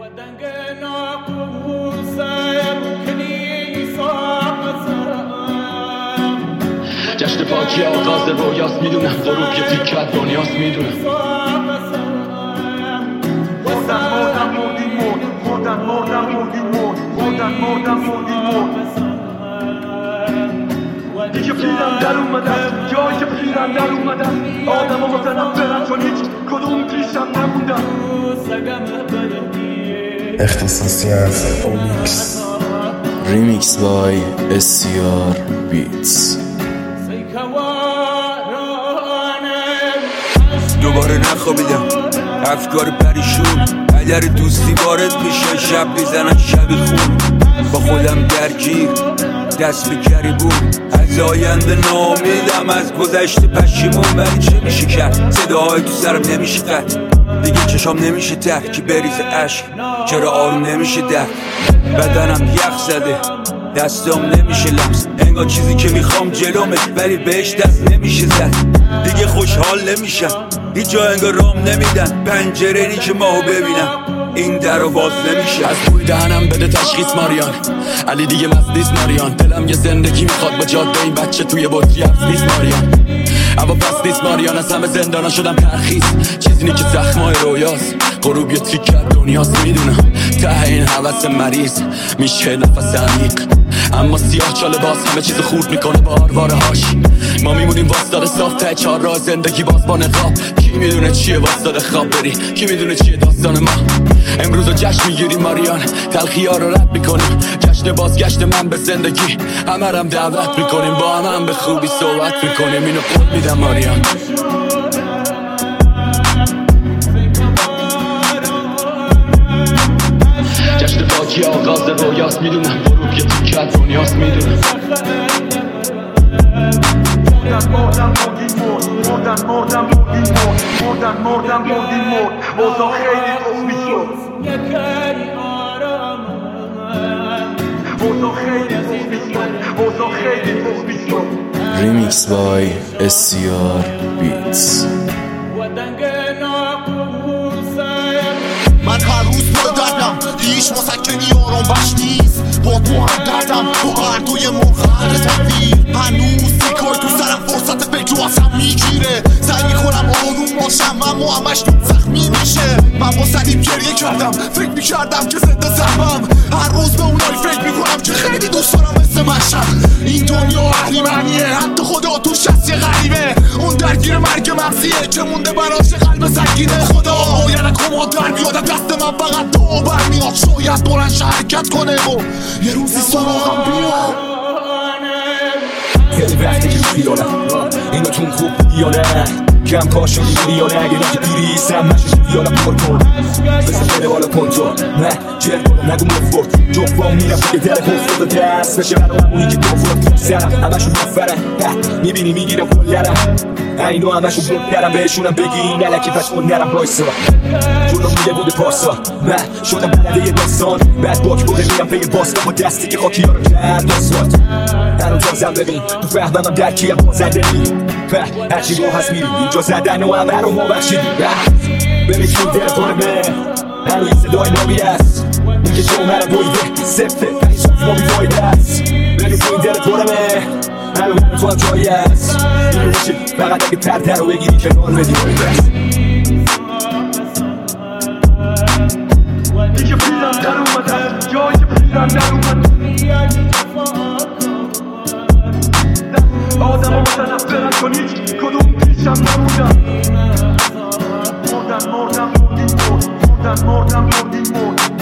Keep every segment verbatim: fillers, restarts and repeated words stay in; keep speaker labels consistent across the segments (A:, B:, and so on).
A: جشن پاکی آغاز رویاست میدونم غروب یه تیکت دنیاست میدونم
B: مردن مردن مردیم مرد مردن مردن مردیم مرد مردن مردن مردیم مرد دیگه پیرم در اومدن جایی که پیرم در اومدن آدم ها متنفرن چون هیچ کدوم پیشم نموندن
C: اختصاصی از اومیکس ریمیکس بای اسیار بیتس.
D: دوباره نخوابیدم افکار پریشون اگر دوستی وارد میشه شب میزنن شبی خون با خودم درگیر دست به گریبون از آینده ناامیدم از گذشته پشیمون ولی چه میشه کرد صداهای تو سرم نمیشه قطع دیگه چشام نمیشه ته که بریز عشق چرا آروم نمیشه درد بدنم یخ زده دستام نمیشه لمس انگار چیزی که میخوام جلومه ولی بهش دست نمیشه زد دیگه خوشحال نمیشم هیچ جا انگار رام نمیدن پنجره نی که ماهو ببینم این در رو باز نمیشه
A: از بوی دهنم بده تشخیص ماریان علی دیگه مست نیست ماریان دلم یه زندگی میخواد با جاده این بچه توی بطری افز نیست ماریان اما پس نیست ماریان از همه زندانا شدم ترخیص چیزی نی که زخمای رویاست غروب یه تیکت دنیاست میدونم ته این حوث مریض میشه نفس عمیق اما سیاه چاله باز همه چیز خورد میکنه با آرواره هاش ما میمونیم واسطاده صاف ته چهار راه زندگی باز با نقاب کی میدونه چیه واسطاده خواب بری کی میدونه چیه داستان ما امروز رو جشن میگیریم ماریان تلخی ها رو رد میکنیم جشن بازگشت من به زندگی همه رم دعوت میکنیم با هم هم به خوبی صحبت میکنیم اینو قول میدم ماریان جشن پاکی آغاز رویاست میدونم غروب یه تیکت دنیاست میدونم
B: مردن مردن مردیم مرد مردن مردن مردیم مرد مردن مردن مردیم مرد اوضاع خیلی تخمی شد اوضاع خیلی تخمی شد اوضاع خیلی تخمی شد
C: ریمیکس بای اسیار بیتس.
E: من هر روز با دردم هیچ مسکنی آرام بخش نیست با تو هم دردم با هر دوی مرخر تنویر هنوز سیکای تو سرم فرصت فکر رو اصلا میگیره سعی میکنم آروم باشم اما همش زخمی میشه من با صلیب گریه کردم فکر میکردم که ضد زخمم هر روز به اونایی فکر میکنم که خیلی دوست دارم مثل مشم این دنیا اهریمنیه حتی خدا توش هست یه غریبه اون درگیر مرگ مغزیه که مونده براش قلب سنگینه خدا باید کما در بیادم دست من فقط تو برمیاد شاید بلنش حرکت کنه و یه روزی سراغم بیاد
F: خیلی وقتی که بیانم اینو چون خوب بیانه کم کاشو بیانه اگه نکه دیری سم مشش بیانم پر کن بسه بده بالا کنترل نه جل بالا نگو مفورد جفا میرم که دل کفت و دست بشه برای همونی که تو فرد سرم همشون مفرم میبینی میگیرم کل یرم اینو همشون بودرم بهشونم بگی نلکی پشمون نرم بایسا جلو میده بوده پارسا من شدم بلده یه داستان بعد باک بوده میرم پی باستان با دستی که خاکی ها رو کرد داستان هنو تازم ببین تو فهمم درکیم بازنده نی هرچی رو هست میری اینجا زدن و همه رو ما بخشیدی ببین تو دل پارمه هنو یه صدای نابی هست میگه جو مرم دویده سفته پریشان ما بیفایده هست ببین تو این دل پارمه هنو هنو تو هم جایی هست اینو میشه فقط اگه پرده رو بگیری کنار بدی
B: دیگه پیرم در اومدن جایی که پیرم در اومدن آدم ها متنفرن چون هیچ کدوم پیشم نموندن مردن مردن مردیم مرد مردن مردن مردیم مرد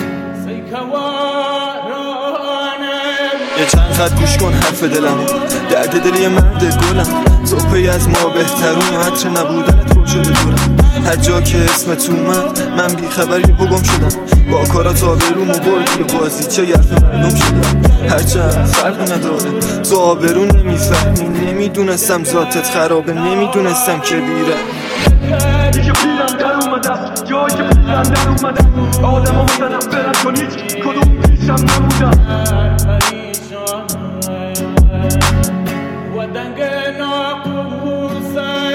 G: یه چند خط گوش کن حرف دلم درد دل یه مرد گلم صبحی از ما بهترون حتی نبودن تو شده دورم هر جا که اسمت اومد من بیخبری بگم شدم با کارات آبروم و بردی بازی چه گرف مردم شدم هرچند فرق نداره تو آبرون نمیفهمی نمیدونستم ذاتت خرابه نمیدونستم که بیره
B: دیگه پیرم در اومدن جایی که پیرم در اومدن آدم ها متنفرن چون هیچ کدوم پیشم نموندن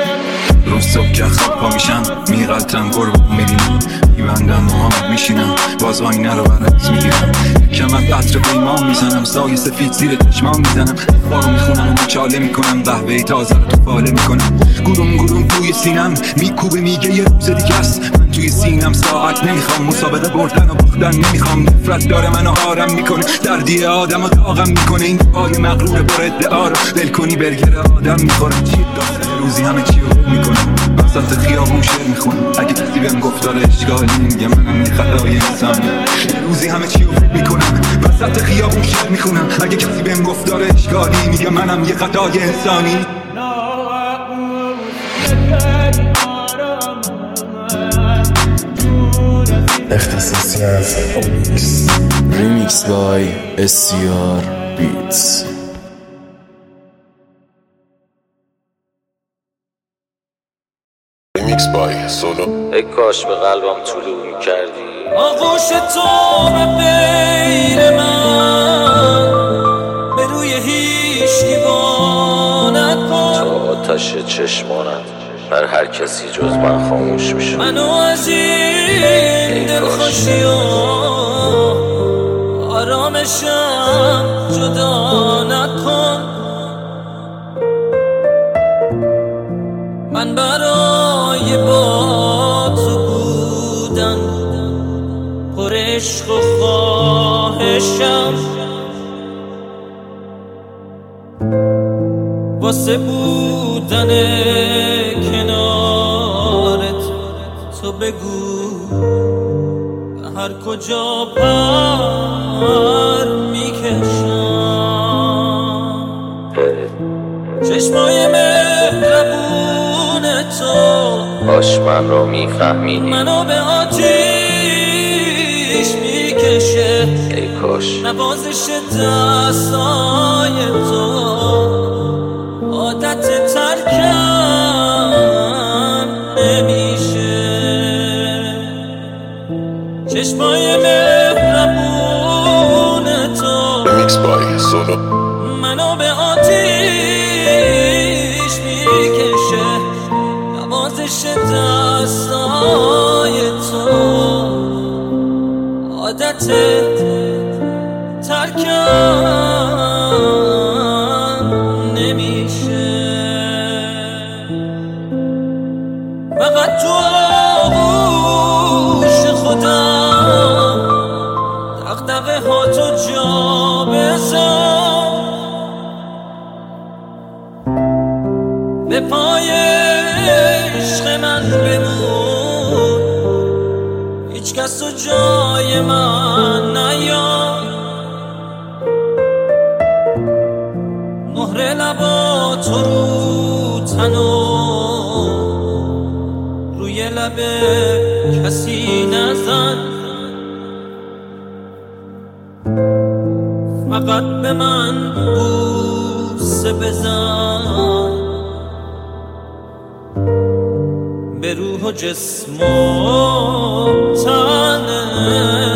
D: روز صبح که خواب پا میشم میغلطم قربون میبینم میبندم و هم میشینم
H: باز آینه رو برعکس میگیرم. کم از عطر پیمان میزنم، سایه سفید زیر چشمان میزنم، بارو میخونم و مچاله میکنم، قهوه تازه رو تو فاله میکنم. گروم گروم توی سینم میکوبه میگه یه روز دیگه است. من توی سینم ساعت نمیخوام، مسابقه بردن و باختن نمیخوام. نفرت داره منو آرم میکنه، دردی آدم و داغم میکنه. این دعای مغرور بر ادعا رو ول کنی برگر آدم میخوره. چی داسته روزی همه چی رو میکنم، وسط خیابون شعر میخونم. اگه کسی بهم گفت داره اشکالی میگه منم یه خطای انسانی. روزی همه چی رو میکنم، وسط خیابون شعر میخونم. اگه کسی بهم گفت داره اشکالی میگه منم یه خطای انسانی.
C: اختصاصی از اومیکس. ریمیکس بای اسیار بیتس.
I: ریمیکس بای سولو.
J: ای کاش به قلبم طلوع می‌کردی، آغوش تو به غیر من به روی هیچ دیوار نکن. تو آتش چشمانت بر هر کسی جز من خاموش میشه. منو از این دلخوشی و آرامشم جدا نکن. من برای با تو بودن پر عشق و خواهشم، واسه بودن کنارت تو بگو هر کجا پر میکشم. چشمای مهربون تو باش من رو میفهمیدی، منو به آتیش میکشه. ای کاش نوازش دستای تو عادت ترکم نمیشه. چشمای مهربون تو
I: ریمیکس بای سولو.
J: منو به آتیش میکشه. نوازش دستای تو عادت ترکم نمیشه. فقط تو آغوش خودم دغدغه ها تو جا بذار. به پای عشق من بمون، هیچ کس تو جای من نیار. مهر لبات رو تنو روی لب کسی نزن. فقط به من بوسه بزن، به روح و جسم و تنه